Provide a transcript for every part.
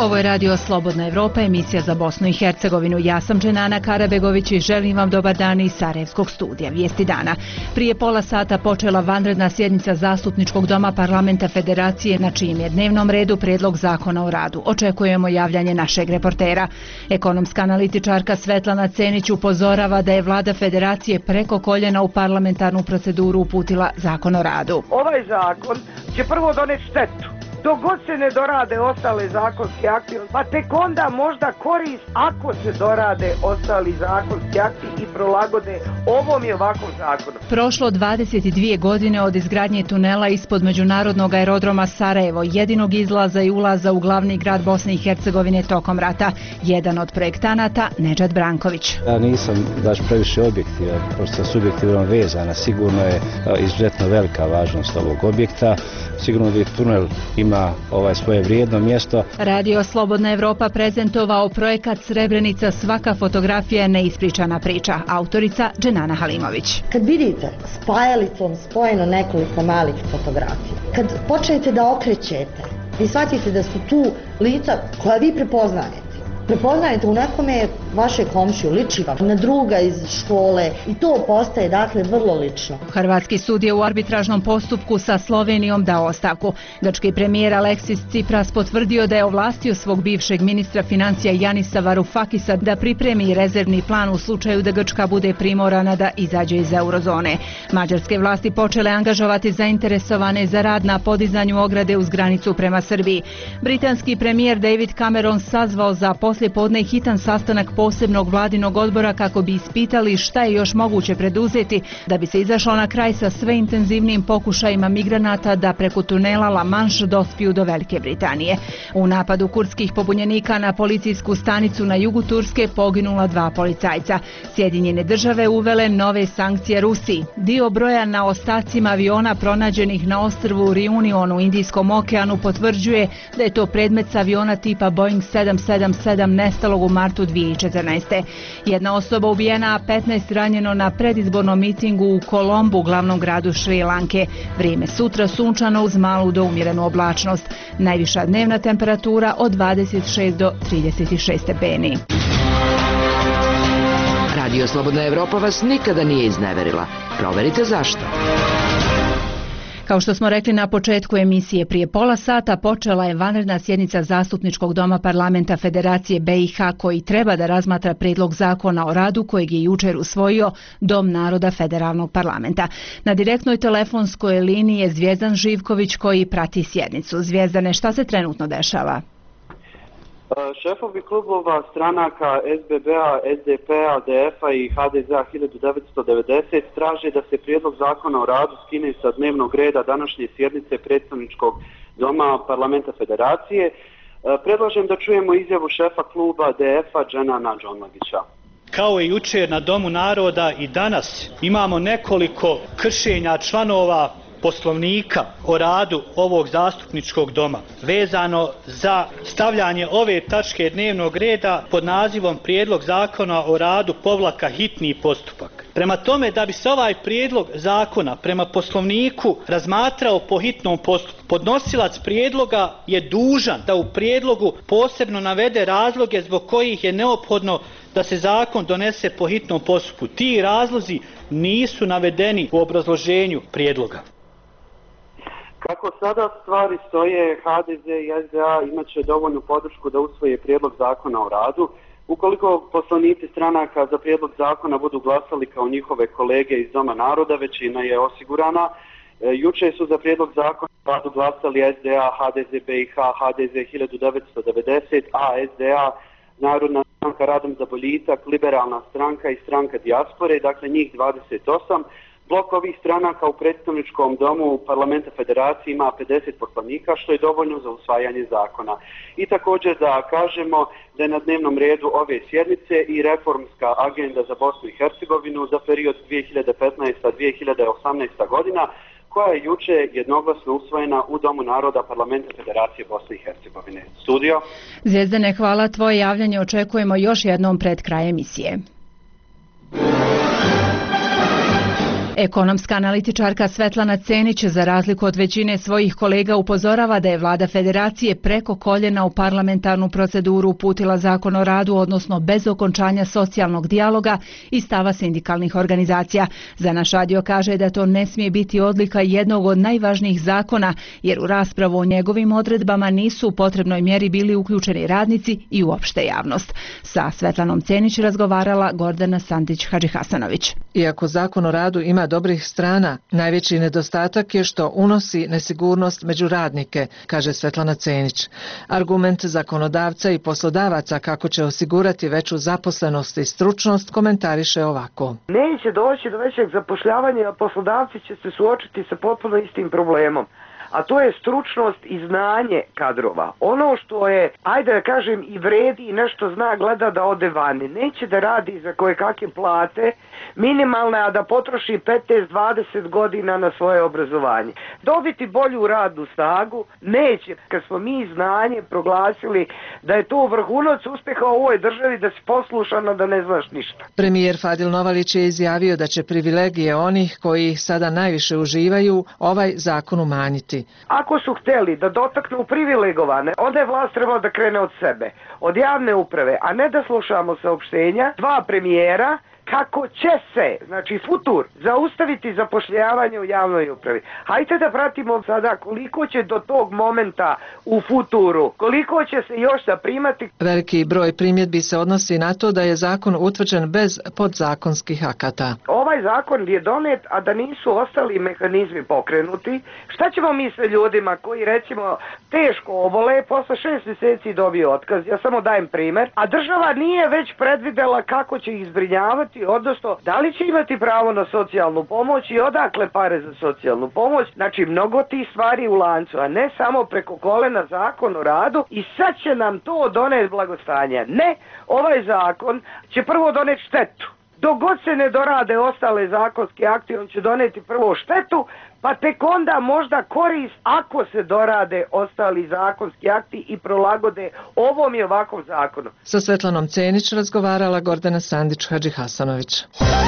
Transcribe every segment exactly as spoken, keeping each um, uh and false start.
Ovo je Radio Slobodna Evropa, emisija za Bosnu i Hercegovinu. Ja sam Dženana Karabegović i želim vam dobar dan iz Sarajevskog studija. Vijesti dana. Prije pola sata počela vanredna sjednica Zastupničkog doma Parlamenta Federacije, na čijem je dnevnom redu prijedlog zakona o radu. Očekujemo javljanje našeg reportera. Ekonomska analitičarka Svetlana Cenić upozorava da je vlada Federacije preko koljena u parlamentarnu proceduru uputila zakon o radu. Ovaj zakon će prvo doneti štetu. Dok god se ne dorade ostale zakonski akti, pa tek onda možda korist ako se dorade ostali zakonski akti i prolagode ovom i ovakvom zakonu. Prošlo dvadeset dvije godine od izgradnje tunela ispod međunarodnog aerodroma Sarajevo, jedinog izlaza i ulaza u glavni grad Bosne i Hercegovine tokom rata. Jedan od projektanata, Nedžad Branković. Ja nisam baš previše objektivan, pošto sam subjektivno vezana. Sigurno je izuzetno velika važnost ovog objekta. Sigurno da tunel ima ovaj svoje vrijedno mjesto. Radio Slobodna Evropa prezentovao projekat Srebrenica, svaka fotografija je neispričana priča. Autorica Dženana Halimović. Kad vidite spajalicom spojeno nekoliko malih fotografija, kad počnete da okrećete, vi shvatite da su tu lica koja vi prepoznajete. Prepoznajete u nekome vaše komšiju, liči vam na druga iz škole i to postaje dakle vrlo lično. Hrvatski sud je u arbitražnom postupku sa Slovenijom dao ostavku. Grčki premijer Aleksis Tsipras potvrdio da je ovlastio svog bivšeg ministra financija Janisa Varufakisa da pripremi rezervni plan u slučaju da Grčka bude primorana da izađe iz eurozone. Mađarske vlasti počele angažovati zainteresovane za rad na podizanju ograde uz granicu prema Srbiji. Britanski premijer David Cameron sazvao za poslijepodne hitan sastanak posebnog vladinog odbora kako bi ispitali šta je još moguće preduzeti da bi se izašlo na kraj sa sve intenzivnijim pokušajima migranata da preko tunela La Manche dospiju do Velike Britanije. U napadu kurdskih pobunjenika na policijsku stanicu na jugu Turske poginula dva policajca. Sjedinjene države uvele nove sankcije Rusiji. Dio broja na ostacima aviona pronađenih na ostrvu Reunion u Indijskom okeanu potvrđuje da je to predmet s aviona tipa Boeing sedam sedam sedam nestalog u martu dvije tisuće četrnaeste. Jedna osoba ubijena, a petnaest ranjeno na predizbornom mitingu u Kolombu, glavnom gradu Šri Lanke. Vrijeme sutra sunčano uz malu do umjerenu oblačnost. Najviša dnevna temperatura od dvadeset šest do trideset šest stepeni. Radio Slobodna Evropa vas nikada nije izneverila. Proverite zašto. Kao što smo rekli na početku emisije, prije pola sata počela je vanredna sjednica Zastupničkog doma Parlamenta Federacije B i H koji treba da razmatra prijedlog zakona o radu kojeg je jučer usvojio Dom naroda Federalnog parlamenta. Na direktnoj telefonskoj liniji je Zvijezdan Živković koji prati sjednicu. Zvijezdane, šta se trenutno dešava? Šefovi klubova stranaka S B B-a, S D P-a, D F-a i H D Z-a hiljadu devetsto devedeset traže da se prijedlog zakona o radu skine sa dnevnog reda današnje sjednice predstavničkog doma Parlamenta Federacije. Predlažem da čujemo izjavu šefa kluba D F-a Dženana Džonlagića. Kao i jučer na Domu naroda i danas imamo nekoliko kršenja članova Poslovnika o radu ovog zastupničkog doma vezano za stavljanje ove tačke dnevnog reda pod nazivom Prijedlog zakona o radu povlaka hitni postupak. Prema tome, da bi se ovaj prijedlog zakona prema Poslovniku razmatrao po hitnom postupku, podnosilac prijedloga je dužan da u prijedlogu posebno navede razloge zbog kojih je neophodno da se zakon donese po hitnom postupku. Ti razlozi nisu navedeni u obrazloženju prijedloga. Kako sada stvari stoje, H D Z i S D A imat će dovoljnu podršku da usvoje prijedlog zakona o radu. Ukoliko poslanici stranaka za prijedlog zakona budu glasali kao njihove kolege iz Doma naroda, većina je osigurana. Juče su za prijedlog zakona o radu glasali S D A, H D Z B i H, H D Z hiljadu devetsto devedeset, A S D A, Narodna stranka Radom za boljitak, Liberalna stranka i stranka dijaspore, dakle njih dvadeset osam. Blok ovih stranaka u predstavničkom domu Parlamenta Federacije ima pedeset poslanika, što je dovoljno za usvajanje zakona. I također da kažemo da je na dnevnom redu ove sjednice i reformska agenda za Bosnu i Hercegovinu za period dvije hiljade petnaesta do dvije hiljade osamnaesta godina, koja je juče jednoglasno usvojena u Domu naroda Parlamenta Federacije Bosne i Hercegovine. Studio. Zvijezdane, hvala. Tvoje javljanje očekujemo još jednom pred kraj emisije. Ekonomska analitičarka Svetlana Cenić za razliku od većine svojih kolega upozorava da je vlada federacije preko koljena u parlamentarnu proceduru uputila zakon o radu, odnosno bez okončanja socijalnog dijaloga i stava sindikalnih organizacija. Za naš radio kaže da to ne smije biti odlika jednog od najvažnijih zakona, jer u raspravu o njegovim odredbama nisu u potrebnoj mjeri bili uključeni radnici i uopšte javnost. Sa Svetlanom Cenić razgovarala Gordana Sandić-Hadžihasanović. Iako zakon o radu ima dobrih strana, najveći nedostatak je što unosi nesigurnost među radnike, kaže Svetlana Cenić. Argument zakonodavca i poslodavaca kako će osigurati veću zaposlenost i stručnost komentariše ovako. Neće doći do većeg zapošljavanja, a poslodavci će se suočiti sa potpuno istim problemom. A to je stručnost i znanje kadrova. Ono što je, ajde da kažem, i vredi i nešto zna, gleda da ode vani. Neće da radi za koje kakve plate minimalne, a da potroši petnaest do dvadeset godina na svoje obrazovanje. Dobiti bolju radnu snagu neće. Kad smo mi znanje proglasili da je to vrhunac uspjeha u ovoj državi, da si poslušan, a da ne znaš ništa. Premijer Fadil Novalić je izjavio da će privilegije onih koji sada najviše uživaju ovaj zakon umanjiti. Ako su htjeli da dotaknu privilegovane, onda je vlast trebala da krene od sebe, od javne uprave, a ne da slušamo saopštenja dva premijera kako će se, znači futur, zaustaviti zapošljavanje u javnoj upravi. Hajde da pratimo sada koliko će do tog momenta u futuru, koliko će se još zaprimati. Veliki broj primjedbi se odnosi na to da je zakon utvrđen bez podzakonskih akata. Ovaj zakon je donet, a da nisu ostali mehanizmi pokrenuti. Šta ćemo mi sa ljudima koji recimo teško obole, posle šest mjeseci dobiju otkaz, ja samo dajem primjer, a država nije već predvidela kako će ih zbrinjavati, odnosno da li će imati pravo na socijalnu pomoć i odakle pare za socijalnu pomoć. Znači mnogo tih stvari u lancu, a ne samo preko kolena zakon o radu i sad će nam to doneti blagostanje. Ne, ovaj zakon će prvo doneti štetu. Dok god se ne dorade ostale zakonske akti, on će doneti prvo štetu, pa tek onda možda korist ako se dorade ostali zakonski akti i prolagode ovom i ovakvom zakonu. Sa Svetlanom Cenić razgovarala Gordana Sandić-Hadžihasanović.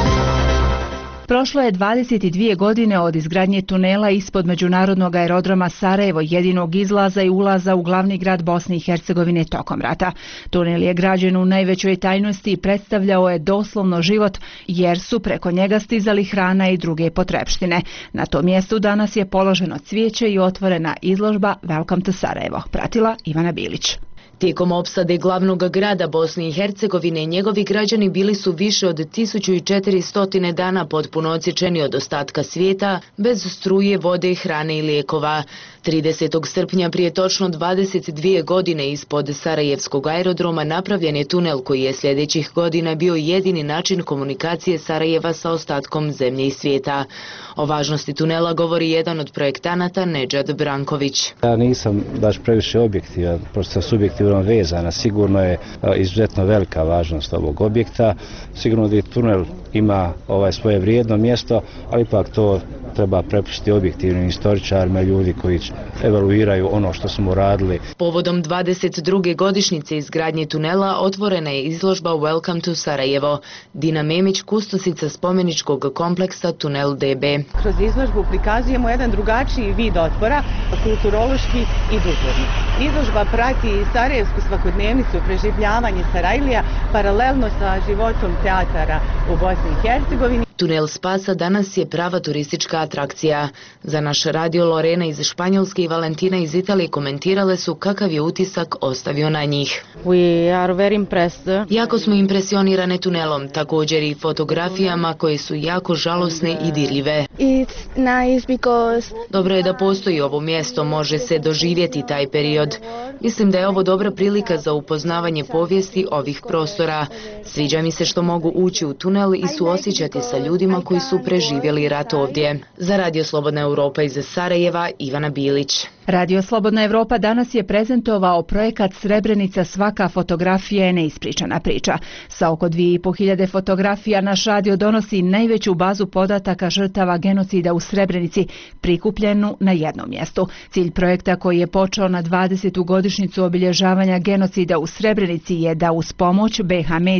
Prošlo je dvadeset dvije godine od izgradnje tunela ispod međunarodnog aerodroma Sarajevo, jedinog izlaza i ulaza u glavni grad Bosne i Hercegovine tokom rata. Tunel je građen u najvećoj tajnosti i predstavljao je doslovno život, jer su preko njega stizali hrana i druge potrepštine. Na tom mjestu danas je položeno cvijeće i otvorena izložba Welcome to Sarajevo. Pratila Ivana Bilić. Tijekom opsade glavnog grada Bosne i Hercegovine, njegovi građani bili su više od tisuću četiristo dana potpuno odsječeni od ostatka svijeta, bez struje, vode, hrane i lijekova. tridesetog srpnja prije točno dvadeset dvije godine ispod Sarajevskog aerodroma napravljen je tunel koji je sljedećih godina bio jedini način komunikacije Sarajeva sa ostatkom zemlje i svijeta. O važnosti tunela govori jedan od projektanata, Nedžad Branković. Ja nisam baš previše objektivan, prosto subjektivno vezana. Sigurno je izuzetno velika važnost ovog objekta. Sigurno da tunel ima ovaj svoje vrijedno mjesto, ali ipak to treba prepustiti objektivnim istoričarima, ljudi koji evaluiraju ono što smo radili. Povodom dvadeset druge godišnjice izgradnje tunela otvorena je izložba Welcome to Sarajevo. Dina Memić, kustosica spomeničkog kompleksa Tunel D B. Kroz izložbu prikazujemo jedan drugačiji vid otpora, kulturološki i duhovni. Izložba prati sarajevsku svakodnevnicu preživljavanje Sarajlija paralelno sa životom teatara u Bosni i Hercegovini. Tunel Spasa danas je prava turistička atrakcija. Za naš radio Lorena iz Španjolske i Valentina iz Italije komentirale su kakav je utisak ostavio na njih. We are very impressed. Jako smo impresionirane tunelom, također i fotografijama koje su jako žalosne i dirljive. It's nice because... Dobro je da postoji ovo mjesto, može se doživjeti taj period. Mislim da je ovo dobra prilika za upoznavanje povijesti ovih prostora. Sviđa mi se što mogu ući u tunel i suosjećati sa ljudima koji su preživjeli rat ovdje. Za Radio Slobodna Europa iz Sarajeva, Ivana Bilić. Radio Slobodna Europa danas je prezentovao projekat Srebrenica, svaka fotografija je neispričana priča. Sa oko dvije i po hiljade fotografija naš radio donosi najveću bazu podataka žrtava genocida u Srebrenici, prikupljenu na jednom mjestu. Cilj projekta, koji je počeo na dvadesetu godišnjicu obilježavanja genocida u Srebrenici, je da uz pomoć B H Medije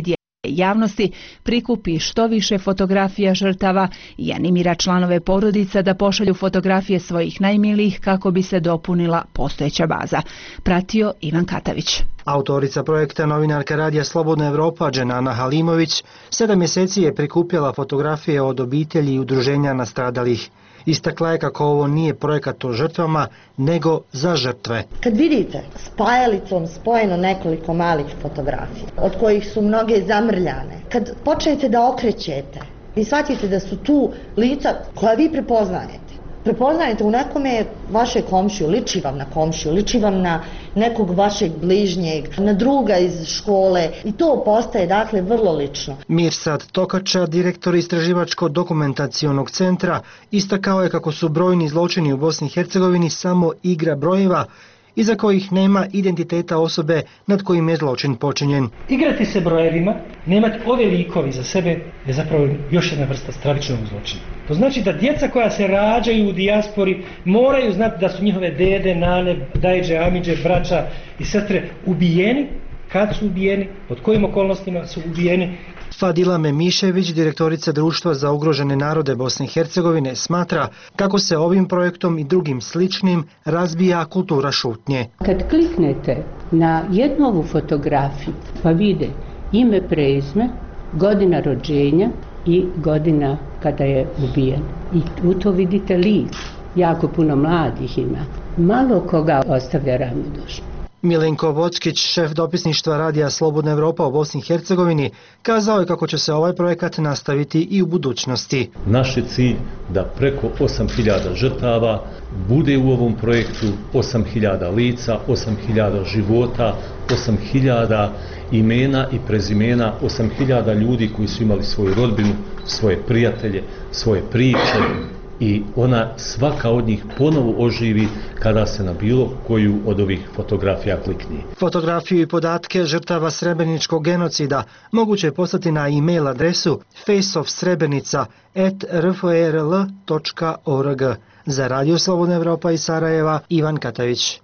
javnosti prikupi što više fotografija žrtava i animira članove porodica da pošalju fotografije svojih najmilijih kako bi se dopunila postojeća baza. Pratio Ivan Katavić. Autorica projekta, novinarka radija Slobodna Evropa Dženana Halimović, sedam mjeseci je prikupljala fotografije od obitelji i udruženja nastradalih. Istakla je kako ovo nije projekat o žrtvama, nego za žrtve. Kad vidite spajalicom spojeno nekoliko malih fotografija, od kojih su mnoge zamrljane, kad počnete da okrećete, vi shvatite da su tu lica koja vi prepoznajete. Prepoznajete u nekome vaše komšiju, liči vam na komšiju, liči vam na nekog vašeg bližnjeg, na druga iz škole i to postaje dakle vrlo lično. Mirsad Tokača, direktor Istraživačko-dokumentacionog centra, istakao je kako su brojni zločini u Bosni i Hercegovini samo igra brojeva iza kojih nema identiteta osobe nad kojim je zločin počinjen. Igrati se brojevima, nemati ove likovi za sebe je zapravo još jedna vrsta stravičnog zločina. To znači da djeca koja se rađaju u dijaspori moraju znati da su njihove dede, nane, dajđe, amidže, braća i sestre ubijeni, kad su ubijeni, pod kojim okolnostima su ubijeni. Fadila Memišević, direktorica Društva za ugrožene narode Bosne i Hercegovine, smatra kako se ovim projektom i drugim sličnim razbija kultura šutnje. Kad kliknete na jednu ovu fotografiju pa vide ime, prezime, godina rođenja i godina kada je ubijen. I u to vidite lik. Jako puno mladih ima. Malo koga ostavlja ravnodušno. Milenko Vockić, šef dopisništva radija Slobodna Evropa u Bosni i Hercegovini, kazao je kako će se ovaj projekat nastaviti i u budućnosti. Naš je cilj da preko osam hiljada žrtava bude u ovom projektu, osam hiljada lica, osam hiljada života, osam hiljada imena i prezimena, osam hiljada ljudi koji su imali svoju rodbinu, svoje prijatelje, svoje priče. I ona svaka od njih ponovo oživi kada se na bilo koju od ovih fotografija klikni. Fotografiju i podatke žrtava srebreničkog genocida moguće je poslati na e-mail adresu faceofsrebrenica at r f e r l dot org. Za Radio Slobodna Evropa iz Sarajeva, Ivan Katavić.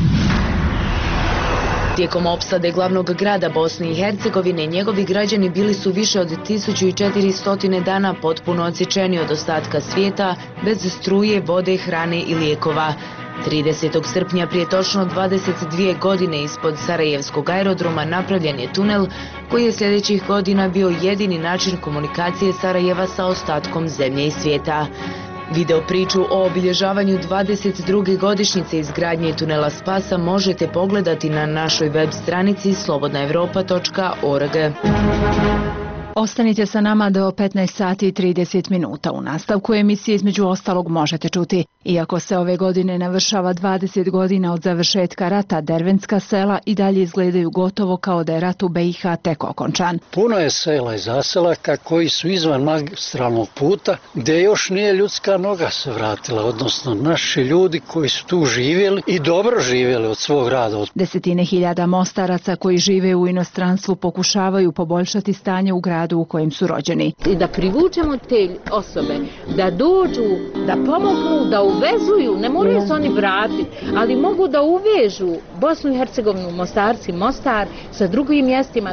Tijekom opsade glavnog grada Bosne i Hercegovine, njegovi građani bili su više od tisuću četiristo dana potpuno odsječeni od ostatka svijeta, bez struje, vode, hrane i lijekova. tridesetog srpnja prije točno dvadeset dvije godine ispod Sarajevskog aerodroma napravljen je tunel koji je sljedećih godina bio jedini način komunikacije Sarajeva sa ostatkom zemlje i svijeta. Video priču o obilježavanju dvadeset druge godišnjice izgradnje tunela Spasa možete pogledati na našoj web stranici slobodna evropa dot org. Ostanite sa nama do petnaest sati i trideset minuta. U nastavku emisije između ostalog možete čuti. Iako se ove godine navršava dvadeset godina od završetka rata, derventska sela i dalje izgledaju gotovo kao da je rat u be i ha tek okončan. Puno je sela i zaselaka koji su izvan magistralnog puta gdje još nije ljudska noga se vratila, odnosno naši ljudi koji su tu živjeli i dobro živjeli od svog rada. Desetine hiljada mostaraca koji žive u inostranstvu pokušavaju poboljšati stanje u gradu u kojem su rođeni. I da privučemo te osobe, da dođu, da pomognu, da uvezuju, ne moraju se oni vratiti, ali mogu da uvežu Bosnu i Hercegovinu, Mostarci, Mostar sa drugim mjestima.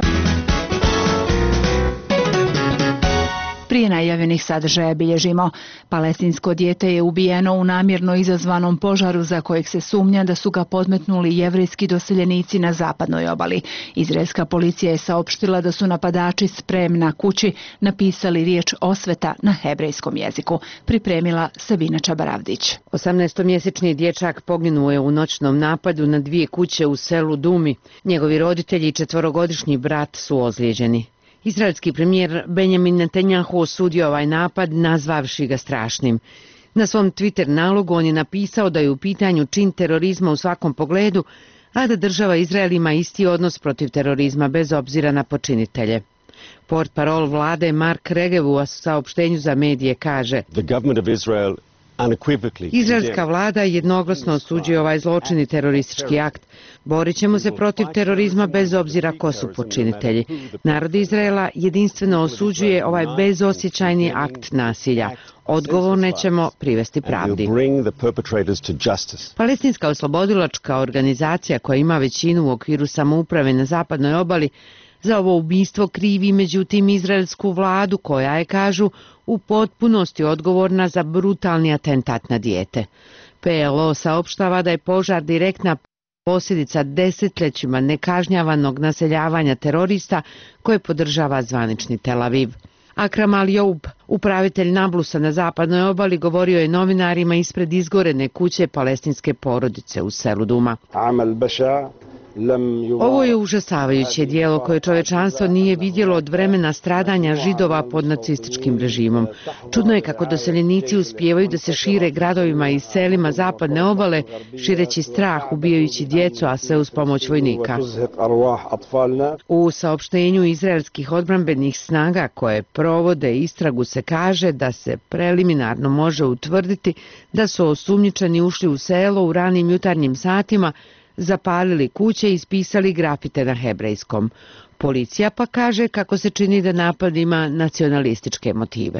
Prije najavljenih sadržaja bilježimo. Palestinsko dijete je ubijeno u namjerno izazvanom požaru za kojeg se sumnja da su ga podmetnuli jevrejski doseljenici na zapadnoj obali. Izraelska policija je saopštila da su napadači sprem na kući napisali riječ osveta na hebrejskom jeziku. Pripremila Sabina Čabaravdić. osamnaestomjesečni dječak poginuo je u noćnom napadu na dvije kuće u selu Dumi. Njegovi roditelji i četvorogodišnji brat su ozlijeđeni. Izraelski premijer Benjamin Netanjahu osudio ovaj napad, nazvavši ga strašnim. Na svom Twitter nalogu on je napisao da je u pitanju čin terorizma u svakom pogledu, a da država Izrael ima isti odnos protiv terorizma bez obzira na počinitelje. Portparol vlade Mark Regev u saopštenju za medije kaže: Izraelska vlada jednoglasno osuđuje ovaj zločin i teroristički akt. Borit ćemo se protiv terorizma bez obzira ko su počinitelji. Narod Izraela jedinstveno osuđuje ovaj bezosjećajni akt nasilja. Odgovorne ćemo privesti pravdi. Palestinska oslobodilačka organizacija koja ima većinu u okviru samouprave na zapadnoj obali Za ovo ubistvo krivi međutim izraelsku vladu koja je, kažu, u potpunosti odgovorna za brutalni atentat na dijete. P L O saopštava da je požar direktna posljedica desetljećima nekažnjavanog naseljavanja terorista koje podržava zvanični Tel Aviv. Akram Al-Joub, upravitelj Nablusa na zapadnoj obali, govorio je novinarima ispred izgorene kuće palestinske porodice u selu Duma. Ovo je užasavajuće dijelo koje čovečanstvo nije vidjelo od vremena stradanja Židova pod nacističkim režimom. Čudno je kako doseljenici uspijevaju da se šire gradovima i selima zapadne obale, šireći strah, ubijajući djecu, a sve uz pomoć vojnika. U saopštenju izraelskih odbrambenih snaga koje provode istragu se kaže da se preliminarno može utvrditi da su osumnjičeni ušli u selo u ranim jutarnjim satima, zapalili kuće i ispisali grafite na hebrejskom. Policija pa kaže kako se čini da napad ima nacionalističke motive.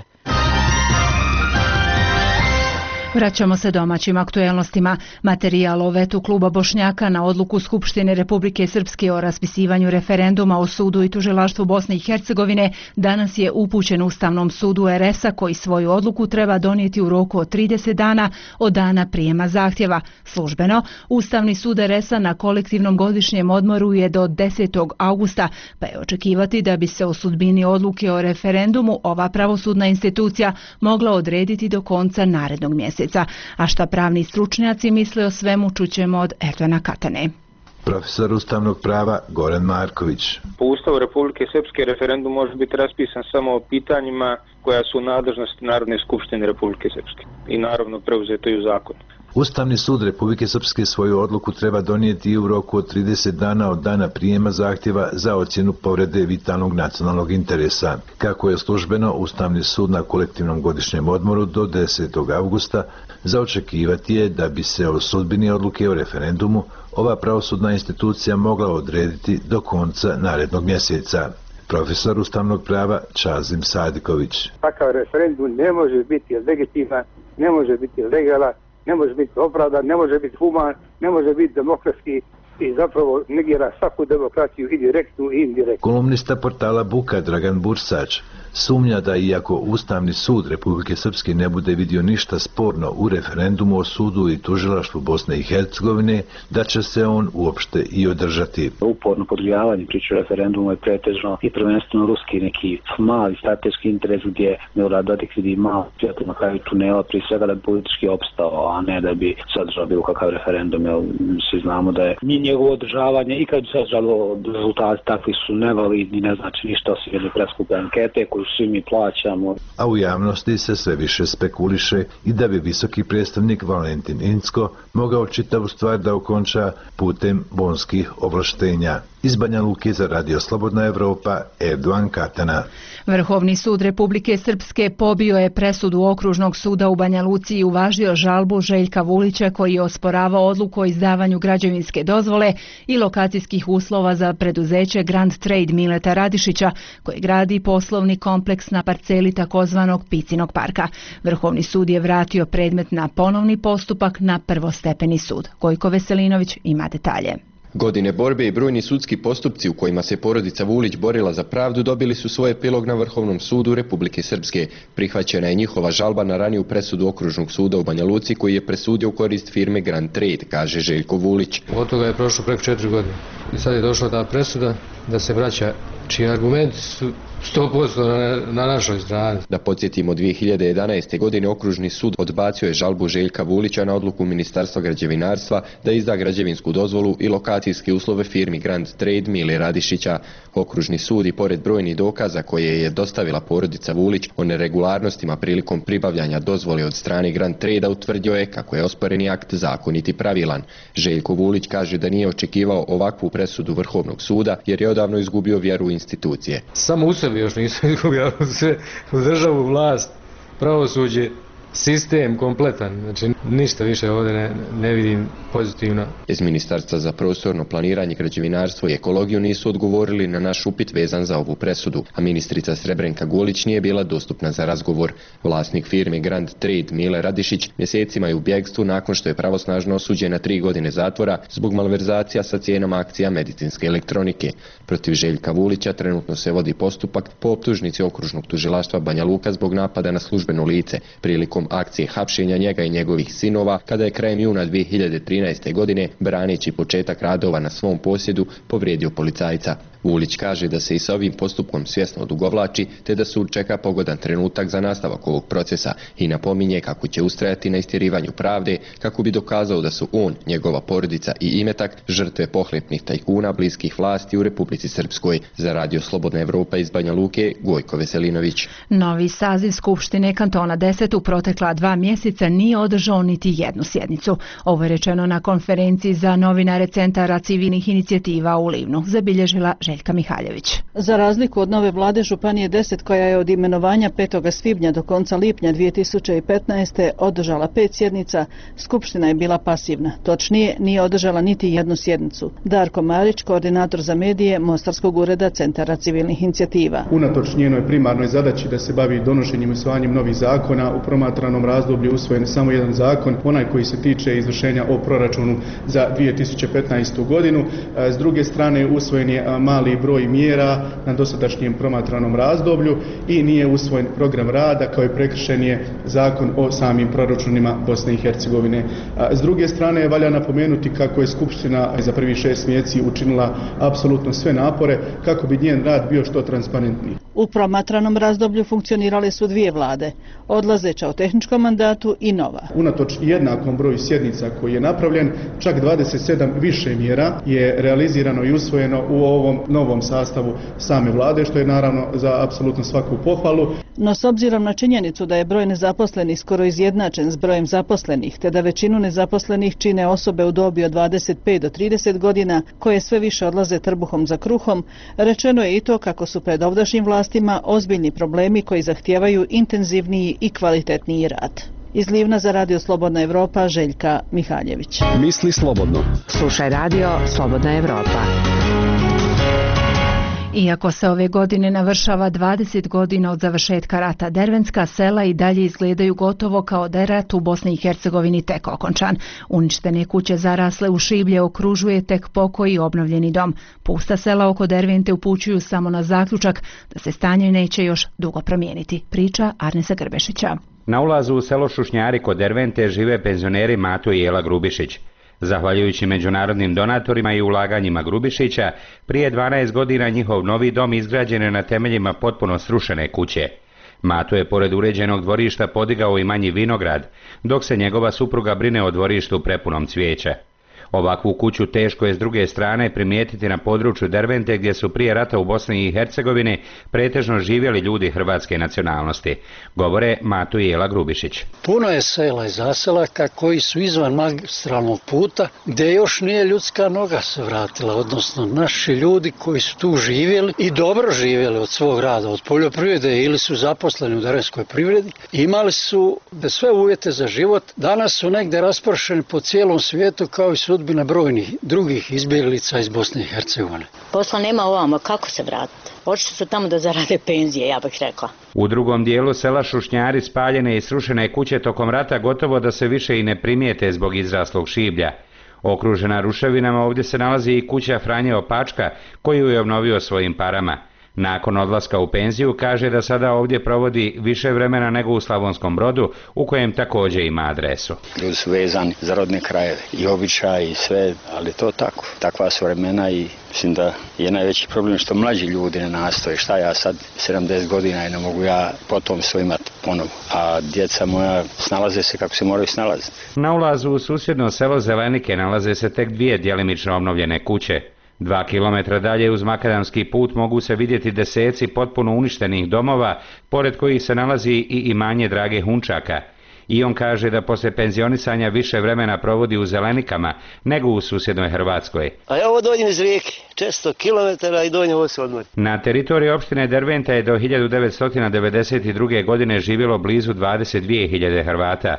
Vraćamo se domaćim aktuelnostima. Materijal o vetu kluba Bošnjaka na odluku Skupštine Republike Srpske o raspisivanju referenduma o sudu i tužilaštvu Bosne i Hercegovine danas je upućen Ustavnom sudu R S-a koji svoju odluku treba donijeti u roku od trideset dana od dana prijema zahtjeva. Službeno, Ustavni sud R S-a na kolektivnom godišnjem odmoru je do desetog augusta, pa je očekivati da bi se o sudbini odluke o referendumu ova pravosudna institucija mogla odrediti do konca narednog mjeseca. A šta pravni stručnjaci misle o svemu čućemo od Erdona Katane. Profesor ustavnog prava Goran Marković. Po Ustavu Republike Srpske referendum može biti raspisan samo o pitanjima koja su u nadležnosti Narodne skupštine Republike Srpske i naravno preuzeto i u zakonu. Ustavni sud Republike Srpske svoju odluku treba donijeti i u roku od trideset dana od dana prijema zahtjeva za ocjenu povrede vitalnog nacionalnog interesa. Kako je službeno, Ustavni sud na kolektivnom godišnjem odmoru do desetog augusta za očekivati je da bi se o sudbini odluke o referendumu ova pravosudna institucija mogla odrediti do konca narednog mjeseca. Profesor ustavnog prava Čazim Sadiković. Takav referendum ne može biti legitiman, ne može biti legalan, ne može biti opravdan, ne može biti human, ne može biti demokratski i zapravo negira svaku demokraciju i direktnu i indirektnu. Kolumnista portala Buka Dragan Bursač sumnja da iako Ustavni sud Republike Srpske ne bude vidio ništa sporno u referendumu o sudu i tužilaštvu Bosne i Hercegovine, da će se on uopšte i održati. Uporno podgrijavanje priče o referendumu je pretežno i prvenstveno ruski neki mali strateški interes gdje Milorad Dodik vidi malo svjetlo na kraju tunela, prije svega da bi politički opstao, a ne da bi sadržao bilo kakav referendum, jer svi znamo da je ni njegovo održavanje i kad bi sadržalo rezultati takvi su nevalidni, ne znači ništa osim jedne preskupe ankete koju svi mi plaćamo. A u javnosti se sve više spekuliše i da bi visoki predstavnik Valentin Incko mogao čitavu stvar da okonča putem bonskih ovlaštenja. Iz Banja Luke za Radio Slobodna Evropa, Erdogan Katana. Vrhovni sud Republike Srpske pobio je presudu Okružnog suda u Banja Luci i uvažio žalbu Željka Vulića koji je osporavao odluku o izdavanju građevinske dozvole i lokacijskih uslova za preduzeće Grand Trade Mileta Radišića koji gradi poslovni kompleks na parceli takozvanog Picinog parka. Vrhovni sud je vratio predmet na ponovni postupak na prvostepeni sud. Gojko Veselinović ima detalje. Godine borbe i brojni sudski postupci u kojima se porodica Vulić borila za pravdu dobili su svoj epilog na Vrhovnom sudu Republike Srpske. Prihvaćena je njihova žalba na raniju presudu Okružnog suda u Banja Luci koji je presudio u korist firme Grand Trade, kaže Željko Vulić. Od toga je prošlo preko četiri godine. I sad je došla ta presuda da se vraća, čiji argumenti su sto posto na, na našoj strani. Da podsjetimo, dvije hiljade jedanaeste. godine Okružni sud odbacio je žalbu Željka Vulića na odluku Ministarstva građevinarstva da izda građevinsku dozvolu i lokacijske uslove firmi Grand Trade Mile Radišića. Okružni sud i pored brojnih dokaza koje je dostavila porodica Vulić o neregularnostima prilikom pribavljanja dozvole od strane Grand Trade utvrdio je kako je osporeni akt zakonit i pravilan. Željko Vulić kaže da nije očekivao ovakvu presudu Vrhovnog suda jer je odavno izgubio vjeru u institucije. Samo u sebi još nisam izgubio sve u državu, vlast, pravosuđe, sistem kompletan. Znači Ništa više ovdje ne, ne vidim pozitivno. Iz Ministarstva za prostorno planiranje, građevinarstvo i ekologiju nisu odgovorili na naš upit vezan za ovu presudu, a ministrica Srebrenka Gulić nije bila dostupna za razgovor. Vlasnik firme Grand Trade Mile Radišić mjesecima je u bjegstvu nakon što je pravosnažno osuđen na tri godine zatvora zbog malverzacija sa cijenom akcija medicinske elektronike. Protiv Željka Vulića trenutno se vodi postupak po optužnici okružnog tužilaštva Banja Luka zbog napada na službeno lice prilikom akcije hapšenja njega i njegovih sinova kada je krajem juna dvije hiljade trinaeste. godine, braneći početak radova na svom posjedu, povrijedio policajca. Vulić kaže da se i sa ovim postupkom svjesno odugovlači, te da sud čeka pogodan trenutak za nastavak ovog procesa i napominje kako će ustrajati na istjerivanju pravde kako bi dokazao da su on, njegova porodica i imetak žrtve pohlepnih tajkuna bliskih vlasti u Republici Srpskoj. Za Radio Slobodna Evropa iz Banja Luke, Gojko Veselinović. Novi saziv Skupštine kantona deset u protekla dva mjeseca nije održao niti jednu sjednicu. Ovo je rečeno na konferenciji za novinare Centara civilnih inicijativa u Livnu, zabilježila Željka Mihaljević. Za razliku od nove vlade Županije deset, koja je od imenovanja petog svibnja do konca lipnja dvije tisuće petnaeste. održala pet sjednica, Skupština je bila pasivna. Točnije, nije održala niti jednu sjednicu. Darko Marić, koordinator za medije Mostarskog ureda Centara civilnih inicijativa. Unatoč njenoj primarnoj zadaći da se bavi donošenjem i usvajanjem novih zakona, u promatranom razdoblju usvojen je samo jedan zakon, onaj koji se tiče izvršenja o proračunu za dvije tisuće petnaestu. godinu. S druge strane, usvojen je mali broj mjera na dosadašnjem promatranom razdoblju i nije usvojen program rada, kao i prekršen je zakon o samim proračunima Bosne i Hercegovine. S druge strane, valja napomenuti kako je Skupština za prvih šest mjeseci učinila apsolutno sve napore kako bi njen rad bio što transparentniji. U promatranom razdoblju funkcionirale su dvije vlade, odlazeća u tehničkom mandatu i nova. Unatoč jednakom broju sjednica koji je napravljen, čak dvadeset sedam više mjera je realizirano i usvojeno u ovom novom sastavu same vlade, što je naravno za apsolutno svaku pohvalu. No s obzirom na činjenicu da je broj nezaposlenih skoro izjednačen s brojem zaposlenih, te da većinu nezaposlenih čine osobe u dobi od dvadeset pet do trideset godina, koje sve više odlaze trbuhom za kruhom, rečeno je i to kako su pred ovdašnjim vlastima ozbiljni problemi koji zahtijevaju intenzivniji i kvalitetniji rad. Iz Livna za Radio Slobodna Evropa, Željka Mihaljević. Misli slobodno. Slušaj Radio Slobodna Evropa. Iako se ove godine navršava dvadeset godina od završetka rata, dervenska sela i dalje izgledaju gotovo kao da je rat u Bosni i Hercegovini tek okončan. Uništene kuće zarasle u šiblje okružuje tek pokoj i obnovljeni dom. Pusta sela oko Dervente upućuju samo na zaključak da se stanje neće još dugo promijeniti. Priča Arnesa Grbešića. Na ulazu u selo Šušnjari kod Dervente žive penzioneri Mato i Jela Grubišić. Zahvaljujući međunarodnim donatorima i ulaganjima Grubišića, prije dvanaest godina njihov novi dom izgrađen je na temeljima potpuno srušene kuće. Mato je pored uređenog dvorišta podigao i manji vinograd, dok se njegova supruga brine o dvorištu prepunom cvijeća. Ovakvu kuću teško je s druge strane primijetiti na području Dervente, gdje su prije rata u Bosni i Hercegovini pretežno živjeli ljudi hrvatske nacionalnosti, govore Mato i Jela Grubišić. Puno je sela i zaselaka koji su izvan magistralnog puta, gdje još nije ljudska noga se vratila, odnosno naši ljudi koji su tu živjeli i dobro živjeli od svog rada, od poljoprivrede ili su zaposleni u dervenskoj privredi, imali su sve uvjete za život. Danas su negdje raspršeni po cijelom svijetu kao i sudbina brojnih drugih izbjeglica iz Bosne i Hercegovine. Posla nema ovamo, kako se vratiti? Očito su tamo da zarade penzije, ja bih rekla. U drugom dijelu sela Šušnjari spaljene i srušene kuće tokom rata gotovo da se više i ne primijete zbog izraslog šiblja. Okružena ruševinama ovdje se nalazi i kuća Franje Opačka, koju je obnovio svojim parama. Nakon odlaska u penziju kaže da sada ovdje provodi više vremena nego u Slavonskom Brodu, u kojem također ima adresu. Ljudi su vezani za rodne krajeve i običaj i sve, ali to tako. Takva su vremena i mislim da je najveći problem što mlađi ljudi ne nastoje. Šta ja sad, sedamdeset godina i ne mogu ja potomstvo imati ponovo. A djeca moja snalaze se kako se moraju snalaziti. Na ulazu u susjedno selo Zelenike nalaze se tek dvije djelimično obnovljene kuće. Dva kilometra dalje uz makadamski put mogu se vidjeti deseci potpuno uništenih domova, pored kojih se nalazi i imanje Drage Hunčaka. I on kaže da poslije penzionisanja više vremena provodi u Zelenikama nego u susjednoj Hrvatskoj. A ja ovo dođem iz Rijeke, često kilometara i dođem ovo se odmori. Na teritoriji opštine Derventa je do hiljadu devetsto devedeset druge. godine živjelo blizu dvadeset dvije hiljade Hrvata.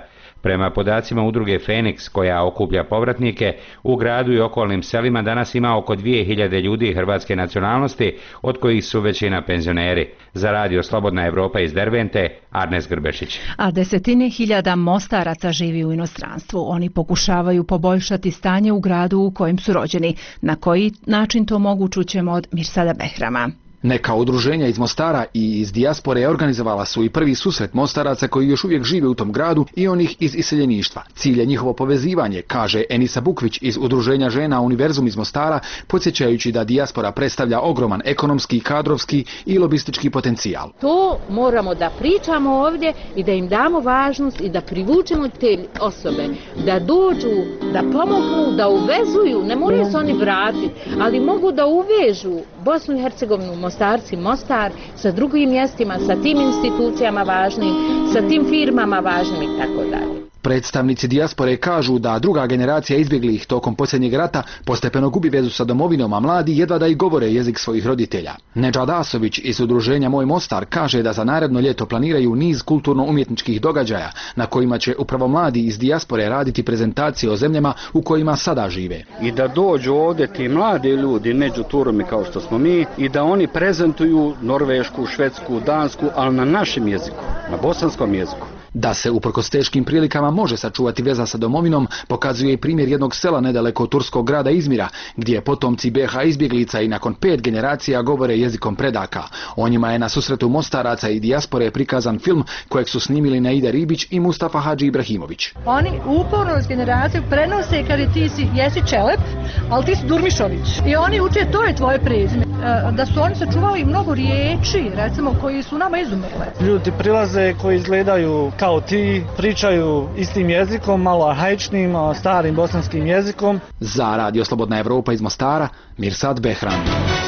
Prema podacima udruge Feniks, koja okuplja povratnike, u gradu i okolnim selima danas ima oko dvije hiljade ljudi hrvatske nacionalnosti, od kojih su većina penzioneri. Za radio Slobodna Evropa iz Dervente, Arnes Grbešić. A desetine hiljada Mostaraca živi u inostranstvu. Oni pokušavaju poboljšati stanje u gradu u kojem su rođeni. Na koji način to mogu, čućemo od Mirsada Behrama. Neka udruženja iz Mostara i iz dijaspore organizovala su i prvi susret Mostaraca koji još uvijek žive u tom gradu i onih iz iseljeništva. Cilj je njihovo povezivanje, kaže Enisa Bukvić iz udruženja žena Univerzum iz Mostara, podsjećajući da dijaspora predstavlja ogroman ekonomski, kadrovski i lobistički potencijal. To moramo da pričamo ovdje i da im damo važnost i da privučemo te osobe, da dođu, da pomognu, da uvezuju, ne moraju se oni vratiti, ali mogu da uvežu Bosnu i Hercegovinu, Mostarci, Mostar sa drugim mjestima, sa tim institucijama važnim, sa tim firmama važnim i tako dalje. Predstavnici dijaspore kažu da druga generacija izbjeglih tokom posljednjeg rata postepeno gubi vezu sa domovinom, a mladi jedva da i govore jezik svojih roditelja. Nedžad Asović iz udruženja Moj Mostar kaže da za naredno ljeto planiraju niz kulturno-umjetničkih događaja na kojima će upravo mladi iz dijaspore raditi prezentacije o zemljama u kojima sada žive. I da dođu ovdje ti mladi ljudi među turumi kao što smo mi i da oni prezentuju Norvešku, Švedsku, Dansku, ali na našem jeziku, na bosanskom jeziku. Da se uprkos teškim prilikama može sačuvati veza sa domovinom, pokazuje i primjer jednog sela nedaleko od turskog grada Izmira, gdje potomci be ha izbjeglica i nakon pet generacija govore jezikom predaka. O njima je na susretu Mostaraca i dijaspore prikazan film kojeg su snimili Naida Ribić i Mustafa Hadži Ibrahimović. Oni uporno s generaciju prenose kada ti si, jesi Čelep, ali ti si Durmišović. I oni uče, to je tvoje prezime. Da su oni sačuvali mnogo riječi, recimo, koji su nama izumrle. Ljudi prilaze koji izgledaju kao ti, pričaju istim jezikom, malo arhaičnim, starim bosanskim jezikom. Za radio Slobodna Evropa iz Mostara, Mirsad Behram.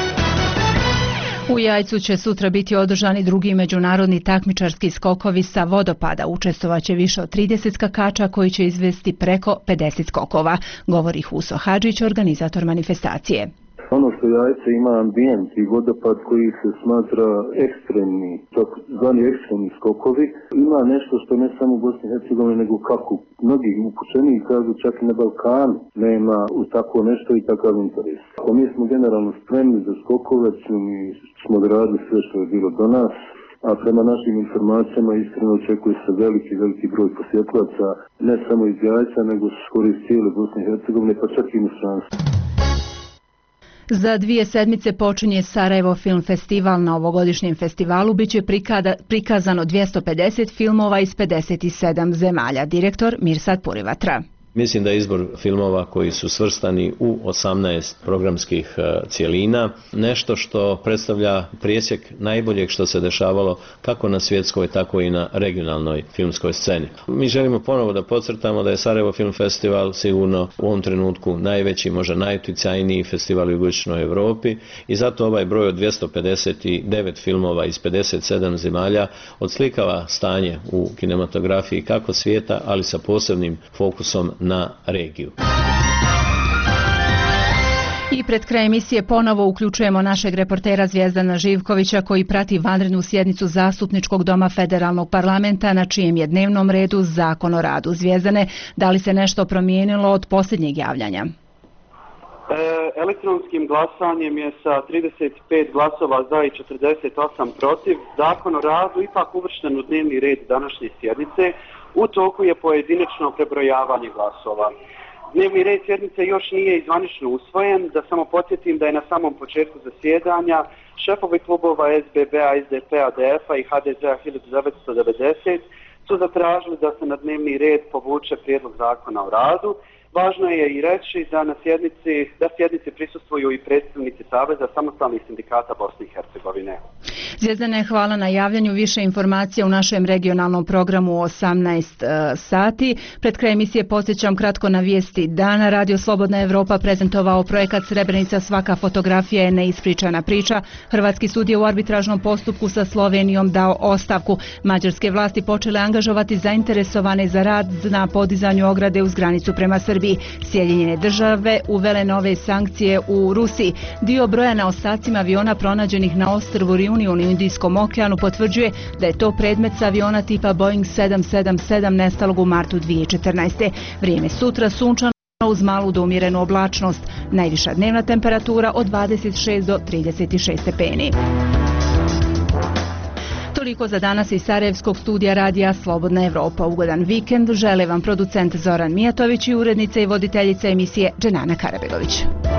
U Jajcu će sutra biti održani drugi međunarodni takmičarski skokovi sa vodopada. Učestvovaće više od trideset skakača koji će izvesti preko pedeset skokova, govori Huso Hadžić, organizator manifestacije. Ono što Jajce ima ambijent i vodopad koji se smatra ekstremni, zvani ekstremni skokovi, ima nešto što ne samo u Bosni i Hercegovini, nego kako mnogi upućeniji kažu, čak i na Balkanu nema u tako nešto i takav interes. Ako mi smo generalno spremni za skokove, mi smo gradili sve što je bilo do nas, a prema našim informacijama iskreno očekuje se veliki, veliki broj posjetlaca, ne samo iz Jajca, nego skoro iz cijele Bosne i Hercegovine, pa čak i inostranstva. Za dvije sedmice počinje Sarajevo Film Festival. Na ovogodišnjem festivalu biće prikazano dvjesto pedeset filmova iz pedeset sedam zemalja. Direktor Mirsad Purivatra. Mislim da je izbor filmova koji su svrstani u osamnaest programskih cjelina nešto što predstavlja presjek najboljeg što se dešavalo kako na svjetskoj tako i na regionalnoj filmskoj sceni. Mi želimo ponovo da podcrtamo da je Sarajevo Film Festival sigurno u ovom trenutku najveći, možda najuticajniji festival u jugoistočnoj Europi i zato ovaj broj od dvjesto pedeset devet filmova iz pedeset sedam zemalja odslikava stanje u kinematografiji kako svijeta, ali sa posebnim fokusom na regiju. I pred kraj emisije ponovo uključujemo našeg reportera Zvijezdana Živkovića koji prati vanrednu sjednicu Zastupničkog doma Federalnog parlamenta na čijem je dnevnom redu Zakon o radu. Zvijezdane, da li se nešto promijenilo od posljednjeg javljanja? E, elektronskim glasanjem je sa trideset pet glasova za i četrdeset osam protiv Zakon o radu ipak uvršten u dnevni red današnje sjednice. U toku je pojedinačno prebrojavanje glasova. Dnevni red sjednice još nije izvanično usvojen. Da samo podsjetim da je na samom početku zasjedanja šefovi klubova es be be-a, es de pe-a, de ef-a i ha de ze-a hiljadu devetsto devedeset su zatražili da se na dnevni red povuče prijedlog zakona o radu. Važno je i reći da na sjednici, da sjednici prisustvuju i predstavnici Saveza samostalnih sindikata Bosne i Hercegovine. Zvijezdane, hvala na javljanju. Više informacija u našem regionalnom programu u osamnaest sati. Pred kraj emisije podsjećam kratko na vijesti dana. Radio Slobodna Evropa prezentovao projekat Srebrenica, svaka fotografija je neispričana priča. Hrvatski sud je u arbitražnom postupku sa Slovenijom dao ostavku. Mađarske vlasti počele angažovati zainteresovane za rad na podizanju ograde uz granicu prema Srbiji. Srbiji. Sjedinjene države uvele nove sankcije u Rusiji. Dio broja na ostacima aviona pronađenih na ostrvu Reunion u Indijskom okeanu potvrđuje da je to predmet sa aviona tipa Boeing sedam sedam sedam nestalog u martu dvije tisuće četrnaeste. Vrijeme sutra sunčano uz malu do umjerenu oblačnost. Najviša dnevna temperatura od dvadeset šest do trideset šest stepeni. Toliko za danas iz Sarajevskog studija radija Slobodna Evropa. Ugodan vikend žele vam producent Zoran Mijatović i urednica i voditeljica emisije Dženana Karabegović.